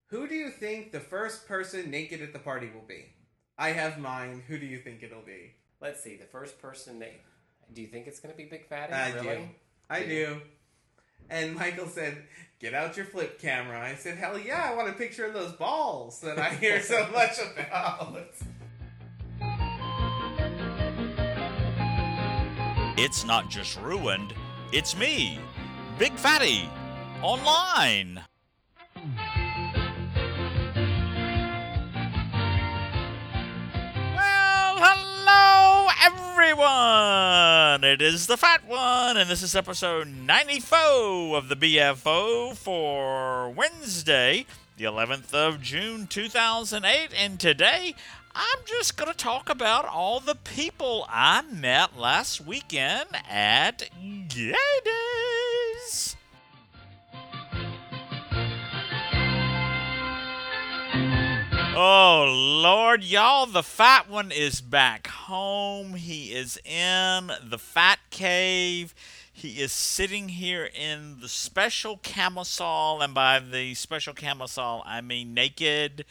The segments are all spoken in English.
Who do you think the first person naked at the party will be? I have mine. Who do you think it'll be? Let's see. The first person naked. Do you think it's going to be Big Fatty? I really? do. I do. And Michael said, "Get out your flip camera." I said, "Hell yeah, I want a picture of those balls that I hear so much about." It's not just ruined, it's me, Big Fatty, online. Well, hello everyone! It is the Fat One, and this is episode 94 of the BFO for Wednesday, the 11th of June 2008, and today I'm just going to talk about all the people I met last weekend at Gay Days. Oh, Lord, y'all, the Fat One is back home. He is in the Fat Cave. He is sitting here in the special camisole, and by the special camisole, I mean naked.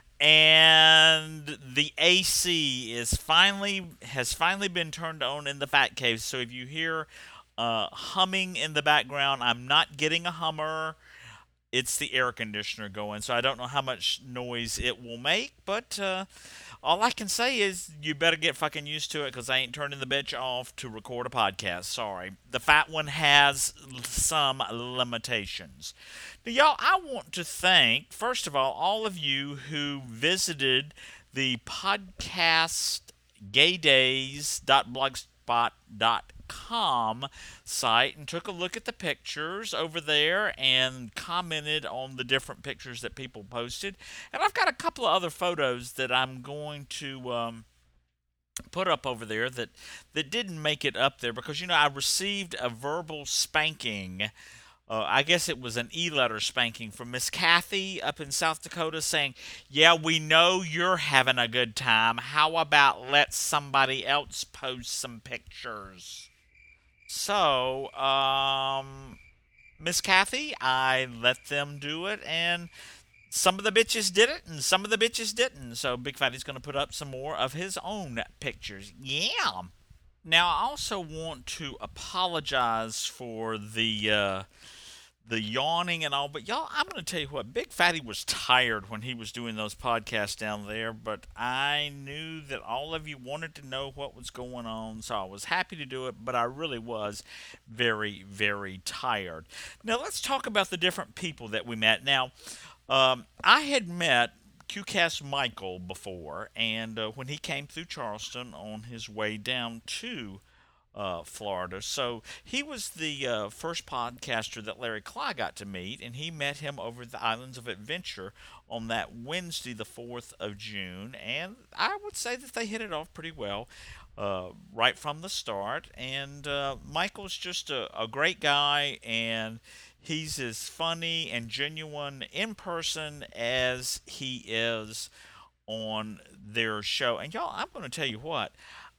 And the AC has finally been turned on in the Fat Cave. So if you hear humming in the background, I'm not getting a Hummer. It's the air conditioner going, so I don't know how much noise it will make, but all I can say is you better get fucking used to it, because I ain't turning the bitch off to record a podcast. Sorry. The Fat One has some limitations. Now, y'all, I want to thank, first of all of you who visited the podcast gaydays.blogspot.com site and took a look at the pictures over there and commented on the different pictures that people posted. And I've got a couple of other photos that I'm going to put up over there that didn't make it up there because, I received a verbal spanking. I guess it was an e-letter spanking from Miss Kathy up in South Dakota saying, "Yeah, we know you're having a good time. How about let somebody else post some pictures?" So, Miss Kathy, I let them do it, and some of the bitches did it, and some of the bitches didn't. So Big Fatty's going to put up some more of his own pictures. Yeah! Now, I also want to apologize for the yawning and all, but y'all, I'm going to tell you what, Big Fatty was tired when he was doing those podcasts down there, but I knew that all of you wanted to know what was going on, so I was happy to do it, but I really was very, very tired. Now, let's talk about the different people that we met. Now, I had met QCast Michael before, and when he came through Charleston on his way down to Florida. So he was the first podcaster that Larry Cly got to meet, and he met him over at the Islands of Adventure on that Wednesday, the 4th of June, and I would say that they hit it off pretty well right from the start, and Michael's just a great guy, and he's as funny and genuine in person as he is on their show. And y'all, I'm going to tell you what,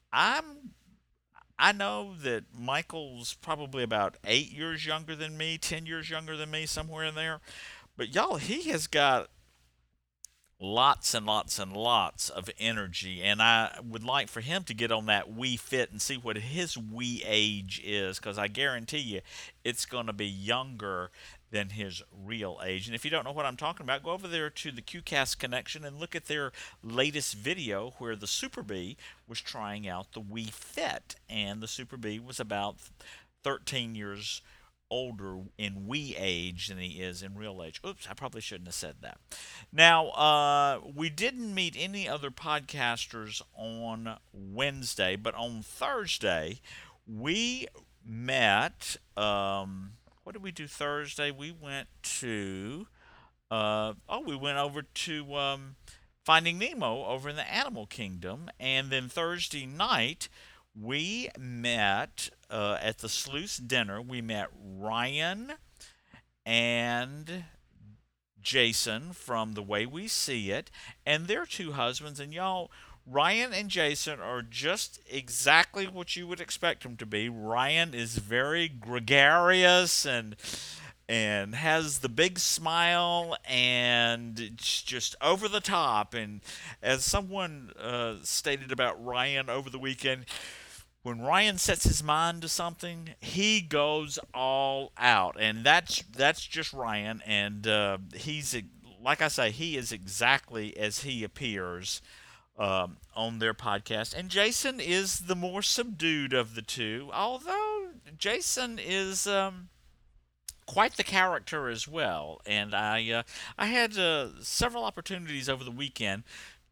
I know that Michael's probably about 8 years younger than me, 10 years younger than me, somewhere in there. But y'all, he has got lots and lots and lots of energy, and I would like for him to get on that Wii Fit and see what his Wii age is, because I guarantee you it's going to be younger than his real age. And if you don't know what I'm talking about, go over there to the QCast Connection and look at their latest video where the Super Bee was trying out the Wii Fit, and the Super Bee was about 13 years older in Wii age than he is in real age. Oops, I probably shouldn't have said that. Now, we didn't meet any other podcasters on Wednesday, but on Thursday, we met, what did we do Thursday? We went to, we went over to Finding Nemo over in the Animal Kingdom, and then Thursday night, we met at the Sleuth's dinner. We met Ryan and Jason from The Way We See It, and their two husbands. And y'all, Ryan and Jason are just exactly what you would expect them to be. Ryan is very gregarious and and has the big smile, and it's just over the top. And as someone stated about Ryan over the weekend, when Ryan sets his mind to something, he goes all out, and that's just Ryan. And he's, like I say, he is exactly as he appears on their podcast. And Jason is the more subdued of the two, although Jason is quite the character as well. And I had several opportunities over the weekend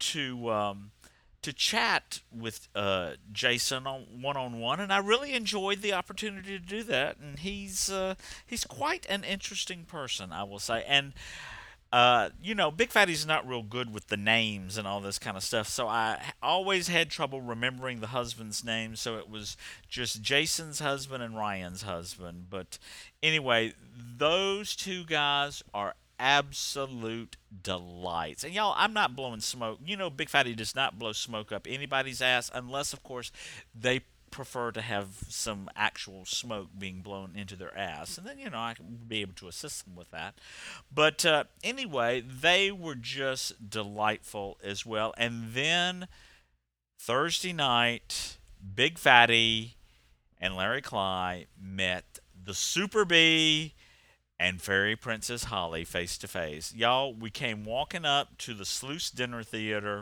to chat with Jason on one-on-one, and I really enjoyed the opportunity to do that. And he's quite an interesting person, I will say. And Big Fatty's not real good with the names and all this kind of stuff, so I always had trouble remembering the husband's name, so it was just Jason's husband and Ryan's husband. But anyway, those two guys are absolute delights. And y'all, I'm not blowing smoke. Big Fatty does not blow smoke up anybody's ass unless, of course, they prefer to have some actual smoke being blown into their ass, and then I can be able to assist them with that. But anyway, they were just delightful as well. And then Thursday night, Big Fatty and Larry Cly met the Super Bee and Fairy Princess Holly face to face. Y'all, we came walking up to the Sluice Dinner Theater,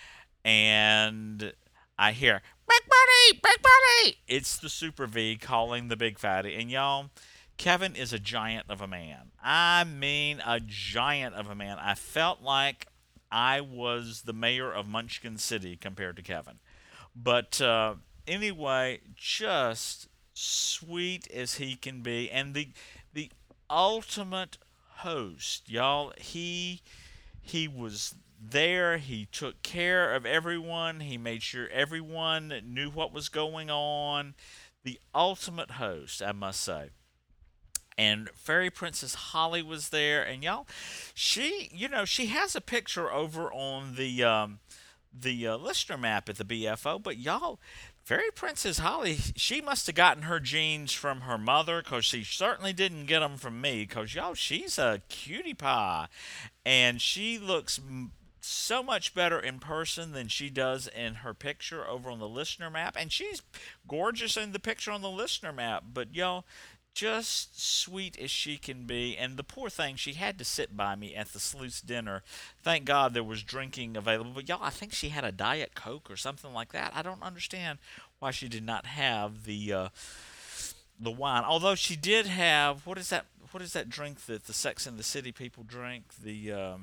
and I hear, "Big Fatty! Big Fatty!" It's the Super V calling the Big Fatty. And y'all, Kevin is a giant of a man. I mean, a giant of a man. I felt like I was the mayor of Munchkin City compared to Kevin. But anyway, just sweet as he can be. And the ultimate host, y'all. He was there. He took care of everyone. He made sure everyone knew what was going on. The ultimate host, I must say. And Fairy Princess Holly was there, and y'all, she has a picture over on the listener map at the BFO. But y'all, Fairy Princess Holly, she must have gotten her genes from her mother, because she certainly didn't get them from me. Because y'all, she's a cutie pie, and she looks so much better in person than she does in her picture over on the listener map. And she's gorgeous in the picture on the listener map. But y'all, just sweet as she can be. And the poor thing, she had to sit by me at the Sluice dinner. Thank God there was drinking available. But y'all, I think she had a Diet Coke or something like that. I don't understand why she did not have the wine. Although she did have, what is that drink that the Sex and the City people drink? The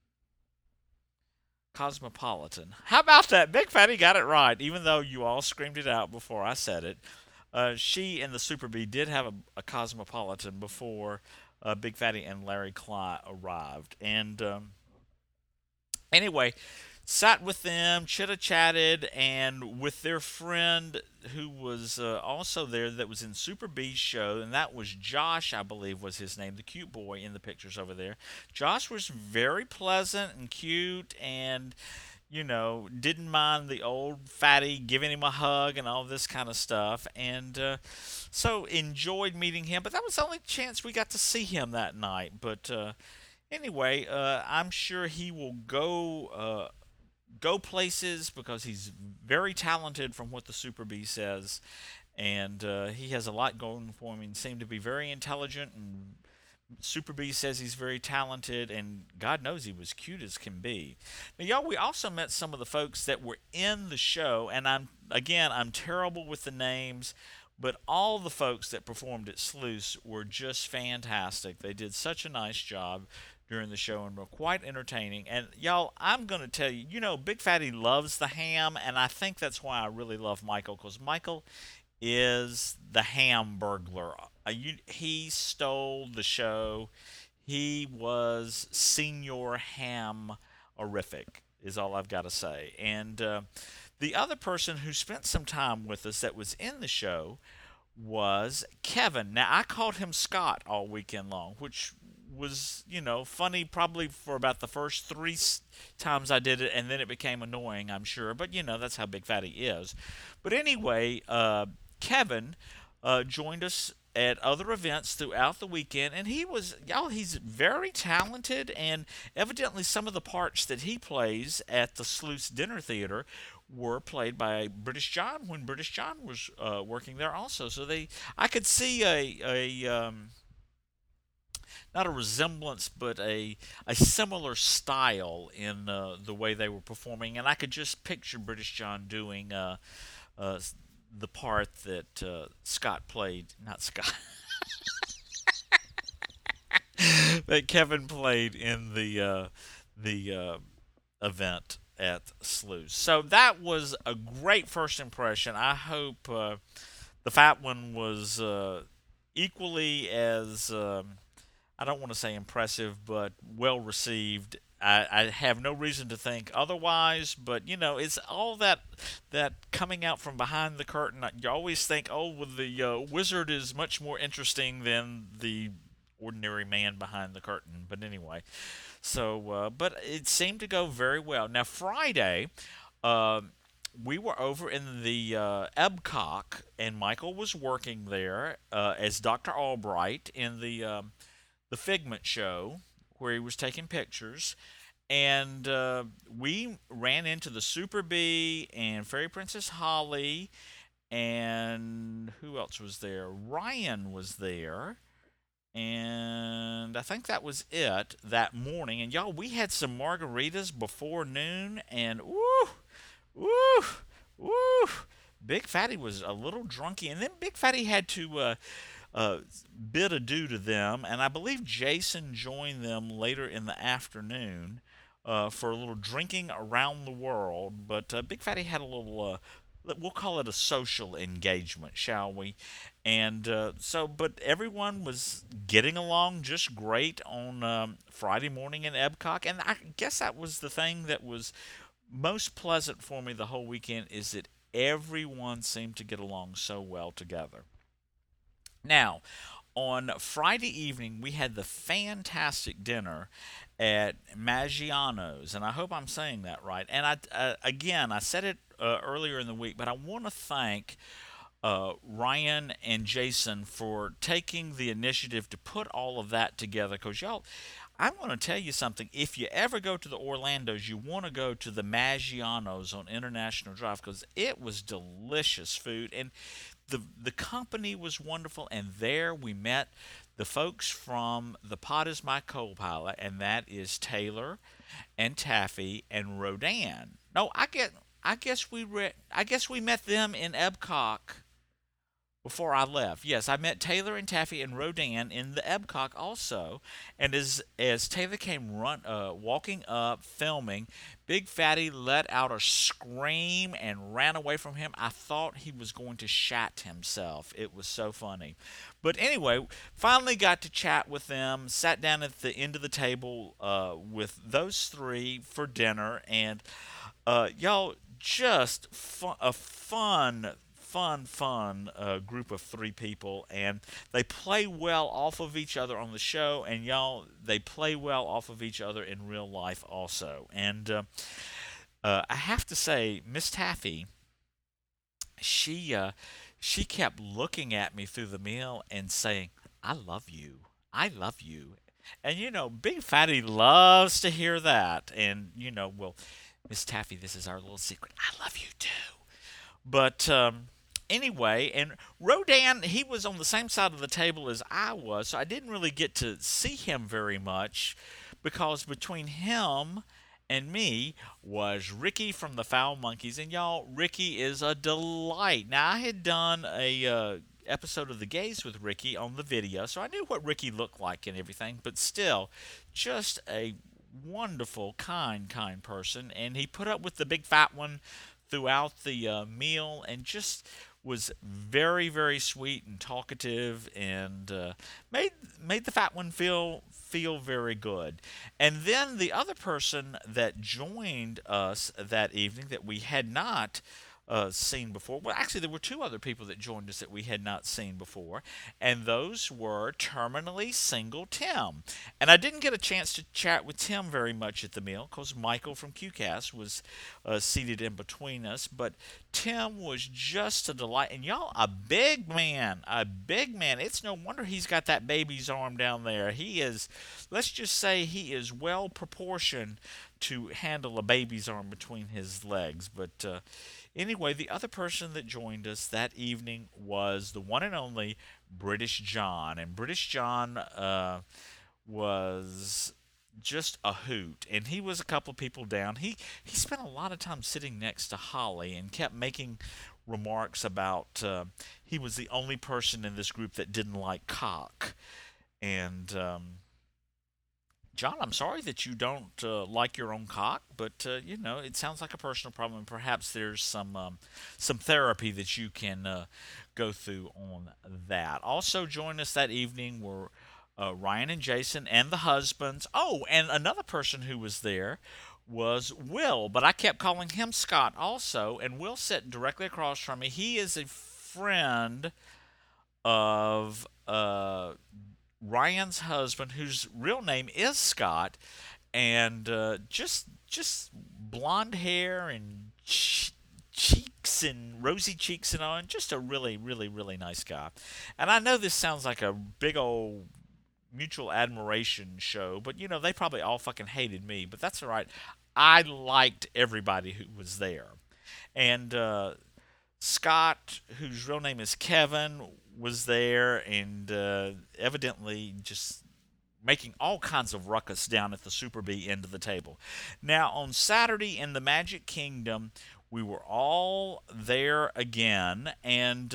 Cosmopolitan. How about that? Big Fatty got it right, even though you all screamed it out before I said it. She and the Super Bee did have a Cosmopolitan before Big Fatty and Larry Cly arrived. And anyway, sat with them, chitter-chatted, and with their friend who was also there that was in Super Bee's show, and that was Josh, I believe was his name, the cute boy in the pictures over there. Josh was very pleasant and cute, and didn't mind the old fatty giving him a hug and all this kind of stuff. And so enjoyed meeting him. But that was the only chance we got to see him that night. But anyway, I'm sure he will go places, because he's very talented from what the Super Bee says. And he has a lot going for him. He seemed to be very intelligent, and Super Bee says he's very talented, and God knows he was cute as can be. Now, y'all, we also met some of the folks that were in the show, and I'm terrible with the names, but all the folks that performed at Sluice were just fantastic. They did such a nice job during the show and were quite entertaining. And y'all, I'm going to tell you, Big Fatty loves the ham, and I think that's why I really love Michael, because Michael is the ham burglar. He stole the show. He was senior ham-orific, is all I've got to say. And the other person who spent some time with us that was in the show was Kevin. Now, I called him Scott all weekend long, which was, funny probably for about the first 3 times I did it, and then it became annoying, I'm sure. But, that's how Big Fatty is. But anyway, Kevin joined us at other events throughout the weekend, and he's very talented, and evidently some of the parts that he plays at the Sluice Dinner Theater were played by British John when British John was working there also. So I could see not a resemblance, but a similar style in the way they were performing, and I could just picture British John doing the part that Scott played, not Scott, that Kevin played in the event at Sluice. So that was a great first impression. I hope the Fat One was equally as I don't want to say impressive, but well received. I have no reason to think otherwise, but it's all that coming out from behind the curtain. You always think, oh, well, the wizard is much more interesting than the ordinary man behind the curtain. But anyway, so but it seemed to go very well. Now Friday, we were over in the Ebcock, and Michael was working there as Dr. Albright in the Figment show, where he was taking pictures, and we ran into the Super Bee and Fairy Princess Holly, and who else was there? Ryan was there, and I think that was it that morning. And y'all, we had some margaritas before noon, and woo, Big Fatty was a little drunky, and then Big Fatty had to bid adieu to them, and I believe Jason joined them later in the afternoon for a little drinking around the world. But Big Fatty had a little, we'll call it a social engagement, shall we? And but everyone was getting along just great on Friday morning in Ebcock, and I guess that was the thing that was most pleasant for me the whole weekend, is that everyone seemed to get along so well together. Now, on Friday evening, we had the fantastic dinner at Maggiano's, and I hope I'm saying that right. And I said it earlier in the week, but I want to thank Ryan and Jason for taking the initiative to put all of that together, because y'all, I'm going to tell you something. If you ever go to the Orlandos, you want to go to the Maggiano's on International Drive, because it was delicious food, and the company was wonderful. And there we met the folks from The Pot Is My Co-Pilot, and that is Taylor and Taffy and Rodan. No, I guess we met them in Ebcock before I left. Yes, I met Taylor and Taffy and Rodan in the Ebcock also. And as Taylor came walking up, filming, Big Fatty let out a scream and ran away from him. I thought he was going to shat himself. It was so funny. But anyway, finally got to chat with them, sat down at the end of the table with those three for dinner, and y'all, just a fun group of three people, and they play well off of each other on the show, and y'all, they play well off of each other in real life also. And I have to say, Miss Taffy, she kept looking at me through the meal and saying, I love you. And Big Fatty loves to hear that. And well, Miss Taffy, this is our little secret. I love you too. But anyway, and Rodan, he was on the same side of the table as I was, so I didn't really get to see him very much, because between him and me was Ricky from the Foul Monkeys. And y'all, Ricky is a delight. Now, I had done a episode of The Gays with Ricky on the video, so I knew what Ricky looked like and everything, but still, just a wonderful, kind person. And he put up with the Big Fat One throughout the meal, and just was very, very sweet and talkative, and made the Fat One feel very good. And then the other person that joined us that evening that we had not seen before. Well, actually, there were two other people that joined us that we had not seen before, and those were Terminally Single Tim. And I didn't get a chance to chat with Tim very much at the meal because Michael from QCast was seated in between us, but Tim was just a delight. And y'all, a big man, a big man. It's no wonder he's got that baby's arm down there. He is, let's just say he is well proportioned to handle a baby's arm between his legs. But anyway, the other person that joined us that evening was the one and only British John. And British John was just a hoot, and he was a couple of people down. He spent a lot of time sitting next to Holly and kept making remarks about he was the only person in this group that didn't like cock. And John, I'm sorry that you don't like your own cock, but it sounds like a personal problem. Perhaps there's some therapy that you can go through on that. Also, join us that evening were Ryan and Jason and the husbands. Oh, and another person who was there was Will, but I kept calling him Scott also. And Will sat directly across from me. He is a friend of Ryan's husband, whose real name is Scott, and just blonde hair and cheeks and rosy cheeks and all, and just a really, really, really nice guy. And I know this sounds like a big old mutual admiration show, but they probably all fucking hated me, but that's all right. I liked everybody who was there. And Scott, whose real name is Kevin, was there, and evidently just making all kinds of ruckus down at the Super B end of the table. Now, on Saturday in the Magic Kingdom, we were all there again, and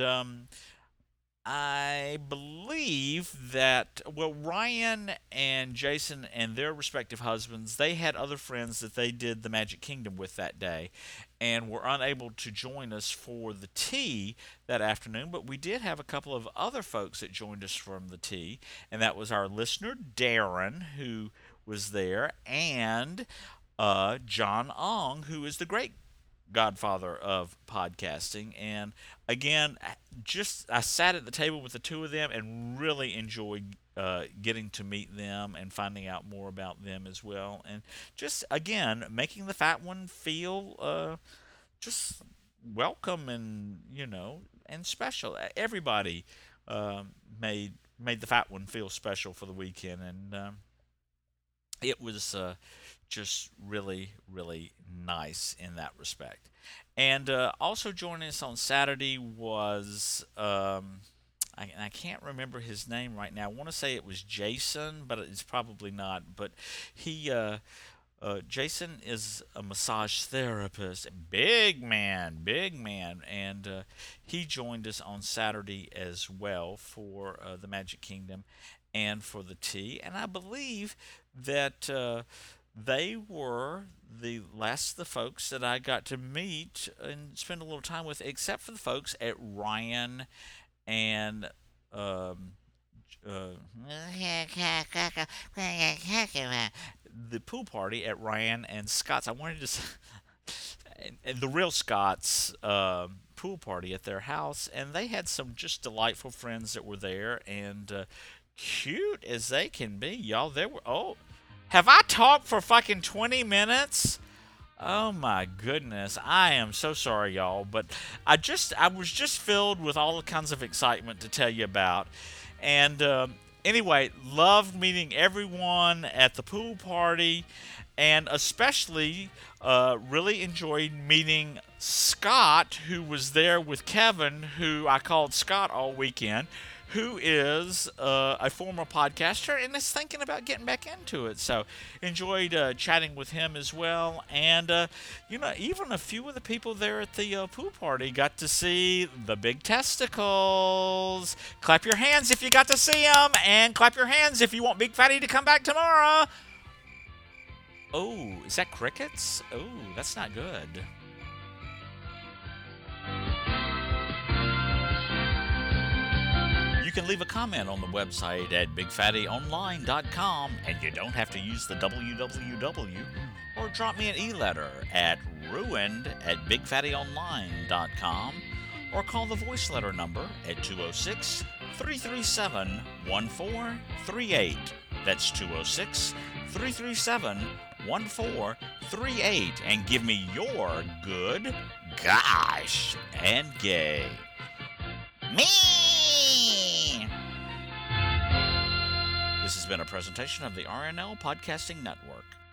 I believe that, Ryan and Jason and their respective husbands, they had other friends that they did the Magic Kingdom with that day and were unable to join us for the tea that afternoon, but we did have a couple of other folks that joined us from the tea, and that was our listener, Darren, who was there, and John Ong, who is the great godfather of podcasting. And again, I sat at the table with the two of them and really enjoyed getting to meet them and finding out more about them as well, and just again making the fat one feel just welcome and and special. Everybody made the fat one feel special for the weekend, and it was just really, really nice in that respect. And also joining us on Saturday was, I can't remember his name right now. I want to say it was Jason, but it's probably not. But Jason is a massage therapist, big man, and he joined us on Saturday as well for the Magic Kingdom and for the tea. And I believe that they were the last of the folks that I got to meet and spend a little time with, except for the folks at Ryan and the pool party at Ryan and Scott's. I wanted to and the real Scott's pool party at their house, and they had some just delightful friends that were there, and cute as they can be, y'all. They were have I talked for fucking 20 minutes? Oh my goodness. I am so sorry, y'all, but I was just filled with all kinds of excitement to tell you about. And anyway, loved meeting everyone at the pool party, and especially really enjoyed meeting Scott, who was there with Kevin, who I called Scott all weekend, who is a former podcaster and is thinking about getting back into it. So enjoyed chatting with him as well. And, even a few of the people there at the pool party got to see the big testicles. Clap your hands if you got to see them, and clap your hands if you want Big Fatty to come back tomorrow. Oh, is that crickets? Oh, that's not good. You can leave a comment on the website at bigfattyonline.com, and you don't have to use the www, or drop me an e-letter at ruined at bigfattyonline.com or call the voice letter number at 206-337-1438. That's 206-337-1438 and give me your good, gosh, and gay. Me! This has been a presentation of the RNL Podcasting Network.